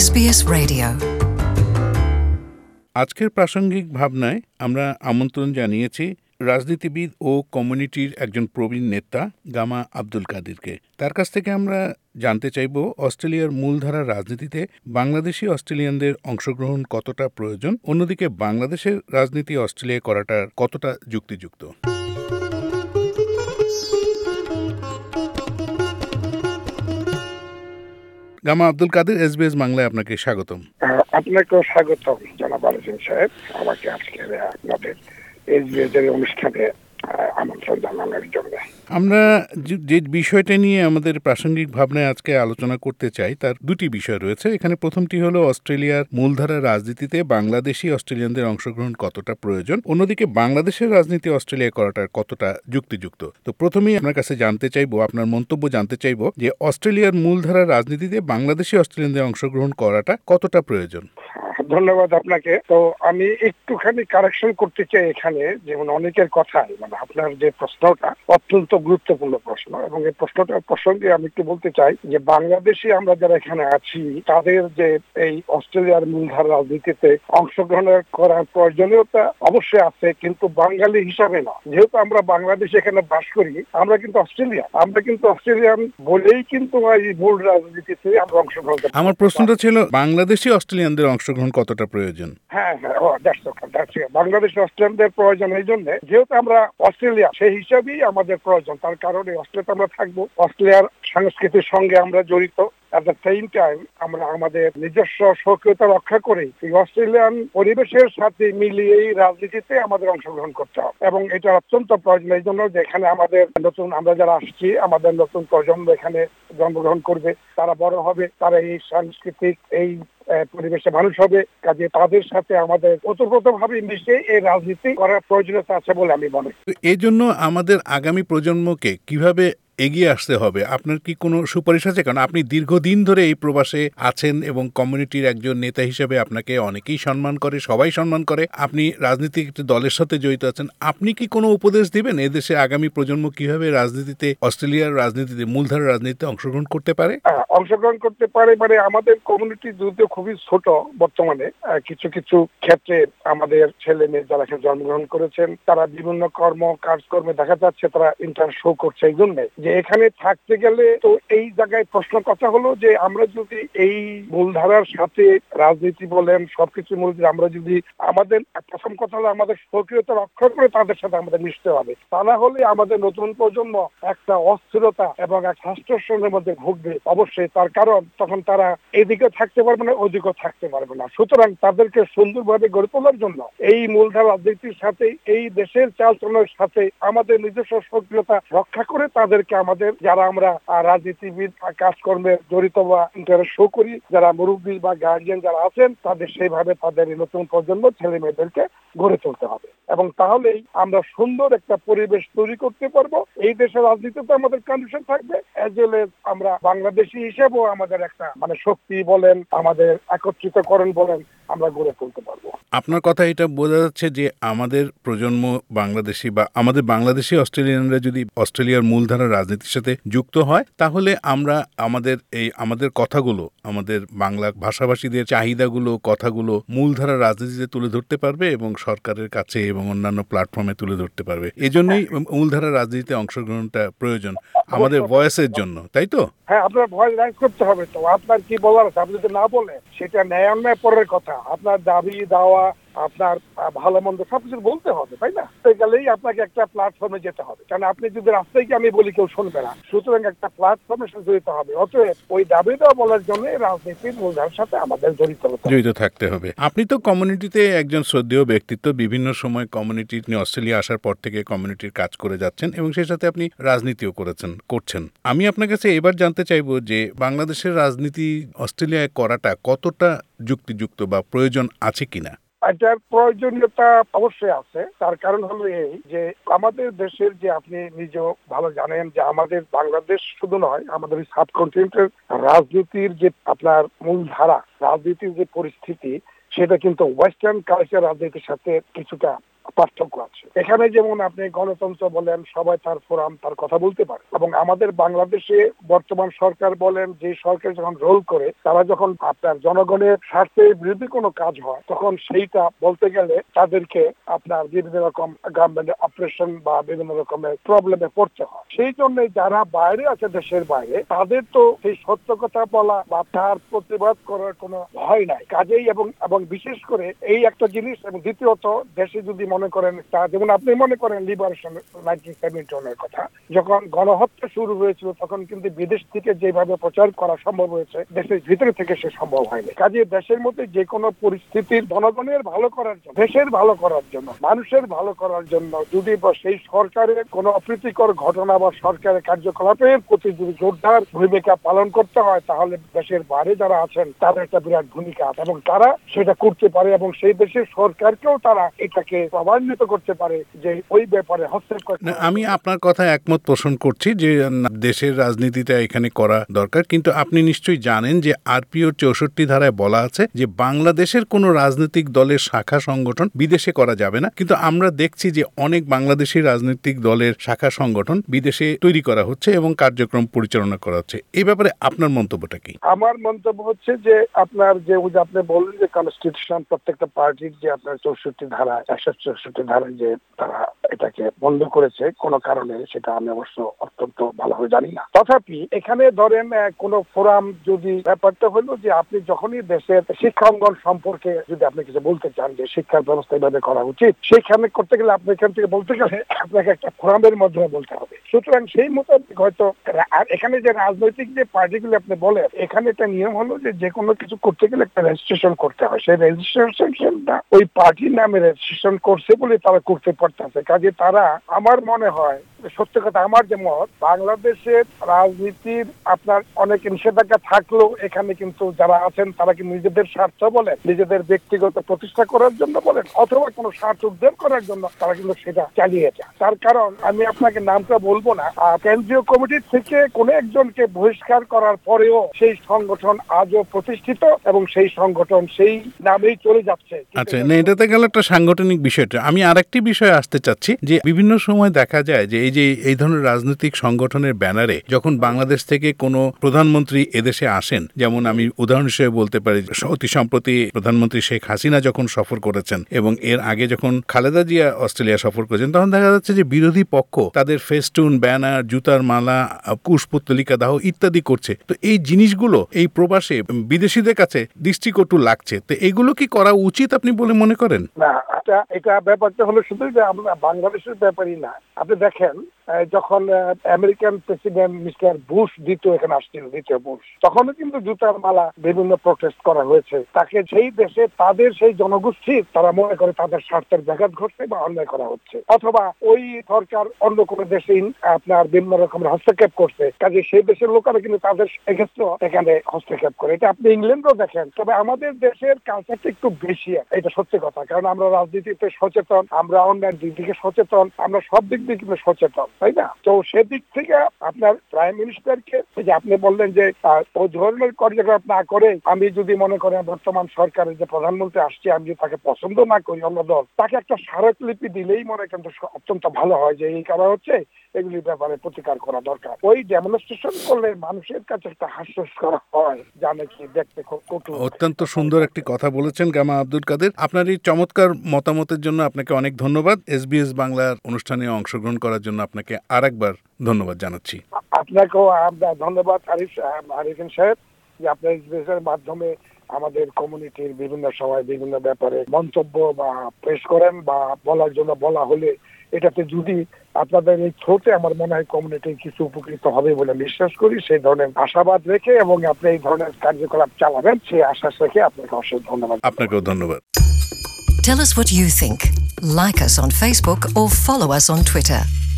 SBS Radio আজকের প্রাসঙ্গিক ভাবনায় আমরা আমন্ত্রণ জানিয়েছি রাজনীতিবিদ ও কমিউনিটির একজন প্রবীণ নেতা গামা আব্দুল কাদিরকে। তার কাছ থেকে আমরা জানতে চাইব অস্ট্রেলিয়ার মূলধারার রাজনীতিতে বাংলাদেশি অস্ট্রেলিয়ানদের অংশগ্রহণ কতটা প্রয়োজন, অন্যদিকে বাংলাদেশের রাজনীতি অস্ট্রেলিয়ায় করাটা কতটা যুক্তিযুক্ত। গামা আব্দুল কাদির, SBS বাংলায় আপনাকে স্বাগতম। আপনাকেও স্বাগতম জনাব আলম সাহেব, আমাকে আজকের আপনাদের SBS এর অনুষ্ঠানে আমন্ত্রণ জানানোর জন্য। আমরা যে বিষয়টা নিয়ে আমাদের প্রাসঙ্গিক ভাবনায় আজকে আলোচনা করতে চাই তার দুটি বিষয় রয়েছে এখানে। প্রথমটি হলো অস্ট্রেলিয়ার মূলধারা রাজনীতিতে বাংলাদেশি অস্ট্রেলিয়ানদের অংশগ্রহণ কতটা প্রয়োজন, অন্যদিকে বাংলাদেশের রাজনীতি অস্ট্রেলিয়ায় করাটা কতটা যুক্তিযুক্ত। তো প্রথমেই আপনার কাছে জানতে চাইবো, আপনার মন্তব্য জানতে চাইবো যে অস্ট্রেলিয়ার মূলধারা রাজনীতিতে বাংলাদেশি অস্ট্রেলিয়ানদের অংশগ্রহণ করাটা কতটা প্রয়োজন। ধন্যবাদ আপনাকে। তো আমি একটুখানি কারেকশন করতে চাই এখানে, যেমন অনেকের কথাই আপনার যে প্রশ্নটা অত্যন্ত গুরুত্বপূর্ণ প্রশ্ন, এবং এই প্রশ্নটার প্রসঙ্গে আমি একটু বলতে চাই যে বাংলাদেশি আমরা যারা এখানে আছি তাদের যে এই অস্ট্রেলিয়ার মূলধারা রাজনীতিতে অংশগ্রহণ করার প্রয়োজনীয়তা অবশ্যই আছে, কিন্তু বাঙালি হিসাবে না। যেহেতু আমরা বাংলাদেশে এখানে বাস করি, আমরা কিন্তু অস্ট্রেলিয়ান বলেই কিন্তু এই মূল রাজনীতিতে আমরা অংশগ্রহণ করি। আমার প্রশ্নটা ছিল বাংলাদেশি অস্ট্রেলিয়ানদের অংশগ্রহণ কতটা প্রয়োজন। হ্যাঁ, বাংলাদেশ অস্ট্রেলিয়ানদের প্রয়োজন এই জন্য যেহেতু আমরা অস্ট্রেলিয়া, সেই হিসাবেই আমাদের প্রয়োজন। তার কারণে অস্ট্রেলিয়াতে আমরা থাকবো, অস্ট্রেলিয়ার সংস্কৃতির সঙ্গে আমরা জড়িত। At the same time আমরা আমাদের নিজস্ব স্বকীয়তা রক্ষা করে এই অস্ট্রেলিয়ান পরিবেশের সাথে মিলিয়ে এই রাজনীতিতে আমাদের অংশগ্রহণ করতে হবে, এবং এটা অত্যন্ত প্রয়োজন। এই জন্য যেখানে আমাদের নতুন, আমরা যারা আসছি, আমাদের নতুন প্রজন্ম এখানে জন্মগ্রহণ করবে, তারা বড় হবে, তারা এই সাংস্কৃতিক এই পরিবেশে মানুষ হবে, কাজে তাদের সাথে আমাদের ওতপ্রোতভাবে মিশে এই রাজনীতি করার প্রয়োজনীয়তা আছে বলে আমি মনে করি। এই জন্য আমাদের আগামী প্রজন্মকে কিভাবে এগিয়ে আসতে হবে, আপনার কি কোনো সুপারিশ আছে? কারণ আপনি দীর্ঘদিন ধরে এই প্রবাসে আছেন এবং কমিউনিটির একজন নেতা হিসেবে আপনাকে অনেকেই সম্মান করে, সবাই সম্মান করে। আপনি রাজনীতিক একটি দলের সাথে জড়িত আছেন। আপনি কি কোনো উপদেশ দিবেন এদেশে আগামী প্রজন্ম কিভাবে রাজনীতিতে, অস্ট্রেলিয়ার রাজনীতিতে, মূলধারা রাজনীতিতে অংশগ্রহণ করতে পারে? মানে আমাদের কমিউনিটি যদিও খুবই ছোট বর্তমানে, কিছু কিছু ক্ষেত্রে আমাদের ছেলে মেয়ে যারা এখানে জন্মগ্রহণ করেছেন তারা বিভিন্ন কাজকর্মে দেখা যাচ্ছে তারা ইন্টারেস্ট শো করছে। এই জন্য যে এখানে থাকতে গেলে তো এই জায়গায় প্রশ্ন কথা হলো যে আমরা যদি এই মূলধারার সাথে রাজনীতি বলেন সবকিছু মূলধারা, আমরা যদি আমাদের প্রথম কথা হলো আমাদের স্বকীয়তা রক্ষা করে তাদের সাথে আমাদের মিশতে হবে। তা না হলে আমাদের নতুন প্রজন্ম একটা অস্থিরতা এবং এক হাস্যস্যের মধ্যে ভুগবে অবশ্যই। তার কারণ তখন তারা এদিকে থাকতে পারবে না, ওদিকেও থাকতে পারবে না। সুতরাং তাদেরকে সুন্দরভাবে গড়ে তোলার জন্য এই মূলধারা রাজনীতির সাথে, এই দেশের চালচলনের সাথে আমাদের নিজস্ব স্বকীয়তা রক্ষা করে তাদেরকে আমাদের যারা আমরা রাজনীতিবিদ কাজকর্মে জড়িত বা ইন্টারেস্ট শো করি, যারা মুরব্বী বা গার্জিয়ান যারা আছেন, তাদের সেইভাবে তাদের নতুন প্রজন্ম ছেলে মেয়েদেরকে গড়ে তুলতে হবে, এবং তাহলেই আমরা সুন্দর একটা পরিবেশ তৈরি করতে পারবো। এই দেশের রাজনীতিতে আমাদের কন্ডিশন থাকবে, এজ ওয়েল এজ আমরা বাংলাদেশি হিসেবেও আমাদের একটা শক্তি বলেন, আমাদের একত্রিতকরণ বলেন, আমরা গড়ে তুলতে পারবো। আপনার কথা এটা বোঝা যাচ্ছে যে আমাদের প্রজন্ম বাংলাদেশি বা আমাদের বাংলাদেশি অস্ট্রেলিয়ানরা যদি অস্ট্রেলিয়ার মূলধারা রাজনীতির সাথে যুক্ত হয়, তাহলে আমরা আমাদের কথাগুলো, আমাদের বাংলা ভাষাভাষীদের চাহিদাগুলো, কথাগুলো মূলধারা রাজনীতিতে তুলে ধরতে পারবে এবং সরকারের কাছে এবং অন্যান্য প্ল্যাটফর্মে তুলে ধরতে পারবে। এজন্যই মূলধারা রাজনীতিতে অংশগ্রহণটা প্রয়োজন আমাদের ভয়েসের জন্য, তাই তো? হ্যাঁ, আপনার ভয়েস রাইজ করতে হবে। তো আপনার কি বলার আছে, আপনি যদি না বলে সেটা ন্যায় অন্যায় পরের কথা। আপনার দাবি দাওয়া, আপনার ভালো মন্দ সবকিছু বলতে হবে, তাই না? গেলেই আপনাকে একটা প্ল্যাটফর্মে যেতে হবে, কারণ আপনি যদি রাস্তায় গিয়ে আমি বলি কেউ শুনবে না। সুতরাং একটা প্ল্যাটফর্মে যেতে হবে। অতএব ওই দাবি দেওয়া বলার জন্য রাজনীতির মূলধারার সাথে আমাদের জড়িত থাকতে হবে। আপনি তো কমিউনিটিতে একজন শ্রদ্ধেয় ব্যক্তিত্ব, বিভিন্ন সময় কমিউনিটি অস্ট্রেলিয়া আসার পর থেকে কমিউনিটির কাজ করে যাচ্ছেন এবং সেই সাথে আপনি রাজনীতিও করছেন। আমি আপনার কাছে এবার জানতে চাইবো যে বাংলাদেশের রাজনীতি অস্ট্রেলিয়ায় করাটা কতটা যুক্তিযুক্ত বা প্রয়োজন আছে কিনা। এটার প্রয়োজনীয়তা অবশ্যই আছে। তার কারণ হলো এই যে আমাদের দেশের, যে আপনি নিজেও ভালো জানেন যে আমাদের বাংলাদেশ শুধু নয়, আমাদের এই সাবকন্টিনেন্টের রাজনীতির যে আপনার মূলধারা রাজনীতির যে পরিস্থিতি, সেটা কিন্তু ওয়েস্টার্ন কালচার রাজনীতির সাথে কিছুটা পার্থক্য আছে। এখানে যেমন আপনি গণতন্ত্র বলেন, সবাই তার ফোরাম, তার কথা বলতে পারে, এবং আমাদের বাংলাদেশে বর্তমান সরকার বলেন, যে সরকার যখন রোল করে, তারা যখন আপনার জনগণের স্বার্থের বিরুদ্ধে কোনো কাজ হয়, তখন সেইটা বলতে গেলে তাদেরকে আপনার বিভিন্ন রকম গভর্নমেন্টের অপারেশন বা বিভিন্ন রকমের প্রবলেমে পড়তে হয়। সেই জন্য যারা বাইরে আছে, দেশের বাইরে, তাদের তো সেই সত্য কথা বলা বা তার প্রতিবাদ করার কোনো ভয় নাই কাজেই। এবং বিশেষ করে এই একটা জিনিস, এবং দ্বিতীয়ত দেশে যদি মনে করেন, যেমন আপনি মনে করেন লিবারেশন 1971 কথা, যখন গণহত্যা শুরু হয়েছিল, তখন কিন্তু বিদেশ থেকে যেভাবে প্রচার করা সম্ভব হয়েছে, দেশের ভিতরে থেকে সে সম্ভব হয়নি। কাজে দেশের মধ্যে যে কোনো পরিস্থিতির জনগণের ভালো করার জন্য, দেশের ভালো করার জন্য, মানুষের ভালো করার জন্য যদি সেই সরকারের কোনো অপ্রীতিকর ঘটনা বা সরকারের কার্যকলাপের প্রতি যদি জোরদার ভূমিকা পালন করতে হয়, তাহলে দেশের বাইরে যারা আছেন তাদের একটা বিরাট ভূমিকা আছে, এবং তারা সেটা করতে পারে, এবং সেই দেশের সরকারকেও তারা এটাকে প্রভাবিত করতে পারে যে ওই ব্যাপারে হস্তক্ষেপ। আমি আপনার কথা একমত পোষণ করছি যে দেশের রাজনীতিটা এখানে করা দরকার, কিন্তু আপনি নিশ্চয়ই জানেন যে আরপিওর 64 ধারায় বলা আছে যে বাংলাদেশের কোনো রাজনৈতিক দলের শাখা সংগঠন বিদেশে করা যাবে না। কিন্তু আমরা দেখছি যে অনেক বাংলাদেশি রাজনৈতিক দলের শাখা সংগঠন বিদেশে তৈরি করা হচ্ছে এবং কার্যক্রম পরিচালনা করা হচ্ছে। এই ব্যাপারে আপনার মন্তব্যটা কি? আমার মন্তব্য হচ্ছে যে আপনার যে আপনি বললেন যে কনস্টিটিউশন প্রত্যেকটা পার্টির যে আপনার 64 ধারা 164 ধারায় যে তারা এটাকে বন্ধ করেছে কোনো কারণে, সেটা আমি অবশ্য অত্যন্ত ভালোভাবে জানি না। তথাপি এখানে ধরেন কোন ফোরাম, যদি ব্যাপারটা হলো যে আপনি যখনই দেশের শিক্ষা অঙ্গন সম্পর্কে যদি আপনি কিছু বলতে চান যে শিক্ষার ব্যবস্থা এভাবে করা উচিত, সেখানে করতে গেলে আপনি এখান থেকে বলতে গেলে আপনাকে একটা ফোরামের মাধ্যমে বলতে হবে। সুতরাং সেই মোতাবেক হয়তো এখানে যে রাজনৈতিক যে পার্টিগুলো আপনি বলেন, এখানে একটা নিয়ম হলো যে কোনো কিছু করতে গেলে একটা রেজিস্ট্রেশন করতে হয়। সেই রেজিস্ট্রেশনটা ওই পার্টির নামে রেজিস্ট্রেশন করছে বলে তারা করতে পারতেছে। কাজে তারা, আমার মনে হয়, সত্য কথা আমার যে মত, বাংলাদেশের রাজনীতির আপনার অনেক নিষেধাজ্ঞা থাকলেও এখানে কিন্তু যারা আছেন তারা কি নিজেদের স্বার্থ বলেন, নিজেদের ব্যক্তিগত প্রতিষ্ঠা করার জন্য বলেন, অথবা কোনো স্বার্থ উদ্ধার করার জন্য তারা কিন্তু সেটা চালিয়ে যায়। তার কারণ আমি আপনাকে নামটা বলবো না, কেন্দ্রীয় কমিটির থেকে কোনো একজনকে বহিষ্কার করার পরেও সেই সংগঠন আজও প্রতিষ্ঠিত এবং সেই সংগঠন সেই নামেই চলে যাচ্ছে। আচ্ছা, না, এটাতে গেল একটা সাংগঠনিক বিষয়টা। আমি আরেকটি বিষয়ে আসতে চাচ্ছি যে বিভিন্ন সময় দেখা যায় যে এই ধরনের রাজনৈতিক সংগঠনের ব্যানারে যখন বাংলাদেশ থেকে কোনো প্রধানমন্ত্রী এদেশে আসেন, যেমন আমি উদাহরণ হিসেবে বলতে পারি অতি সম্প্রতি প্রধানমন্ত্রী শেখ হাসিনা যখন সফর করেছেন এবং এর আগে যখন খালেদা জিয়া অস্ট্রেলিয়া সফর করেছেন, তখন দেখা যাচ্ছে যে বিরোধী পক্ষ তাদের ফেস্টুন, ব্যানার, জুতার মালা, কুশপুত্তলিকা দাহ ইত্যাদি করছে। তো এই জিনিসগুলো এই প্রবাসে বিদেশিদের কাছে দৃষ্টিকটু লাগছে। তো এগুলো কি করা উচিত আপনি বলে মনে করেন? না, এটা ব্যাপারটা হলো শুধু যে আমরা বাংলাদেশের ব্যাপারই না। আপনি দেখেন যখন আমেরিকান প্রেসিডেন্ট মিস্টার বুশ দ্বিতীয় এখানে আসছিল, দ্বিতীয় বুশ, তখনও কিন্তু জুতার মালা বিভিন্ন প্রোটেস্ট করা হয়েছে। তাকে সেই দেশে তাদের সেই জনগোষ্ঠীর তারা মনে করে তাদের স্বার্থের ব্যাঘাত ঘটছে বা অন্যায় করা হচ্ছে, অথবা ওই সরকার অন্য কোনো দেশে আপনার বিভিন্ন রকমের হস্তক্ষেপ করছে, কাজে সেই দেশের লোকেরা কিন্তু তাদের এক্ষেত্রে এখানে হস্তক্ষেপ করে। এটা আপনি ইংল্যান্ডও দেখেন। তবে আমাদের দেশের কালচারটা একটু বেশি, এটা সত্যি কথা, কারণ আমরা রাজনীতিতে সচেতন, আমরা অন্যান্য দিক থেকে সচেতন, আমরা সব দিক দিয়ে কিন্তু সচেতন, তাই না? তো সেদিক থেকে আপনার প্রাইম মিনিস্টারকে যে আপনি বললেন যে ওই ধরনের কার্যকলাপ না করে, আমি যদি মনে করেন বর্তমান সরকারের যে প্রধানমন্ত্রী আসছে, আমি যদি তাকে পছন্দ না করি অন্য দল, তাকে একটা স্মারকলিপি দিলেই মনে কিন্তু অত্যন্ত ভালো হয় যে এই কারণ হচ্ছে এগুলির ব্যাপারে প্রতিকার করা দরকার। ওই ডেমনস্ট্রেশন করলে মানুষের কাছে একটা হাস্যস্কর হয়, জানে কি দেখতে খুব কটু। অত্যন্ত সুন্দর একটি কথা বলেছেন গামা আব্দুল কাদের। আপনার এই চমৎকার মতামতের জন্য আপনাকে অনেক ধন্যবাদ। SBS বাংলার অনুষ্ঠানে অংশগ্রহণ করার জন্য আপনাকে আরেকবার ধন্যবাদ জানাচ্ছি। আপনাকেও ধন্যবাদ আরিফিন সাহেব, যে আপনার SBS এর মাধ্যমে আমাদের কমিউনিটির বিভিন্ন সময় বিভিন্ন ব্যাপারে মন্তব্য বা পেশ করেন বা বলার জন্য বলা হলে, এটাতে যদি আপনাদের এই থ্রোতে আমার মনে হয় কমিউনিটি কিছু উপকৃত হবে বলে বিশ্বাস করি। সেই ধরনের আশাবাদ রেখে এবং আপনি এই ধরনের কার্যকলাপ চালাবেন সেই আশ্বাস রেখে আপনাকে অসংখ্য ধন্যবাদ। আপনাকেও ধন্যবাদ। Tell us what you think. Like us on Facebook or follow us on Twitter.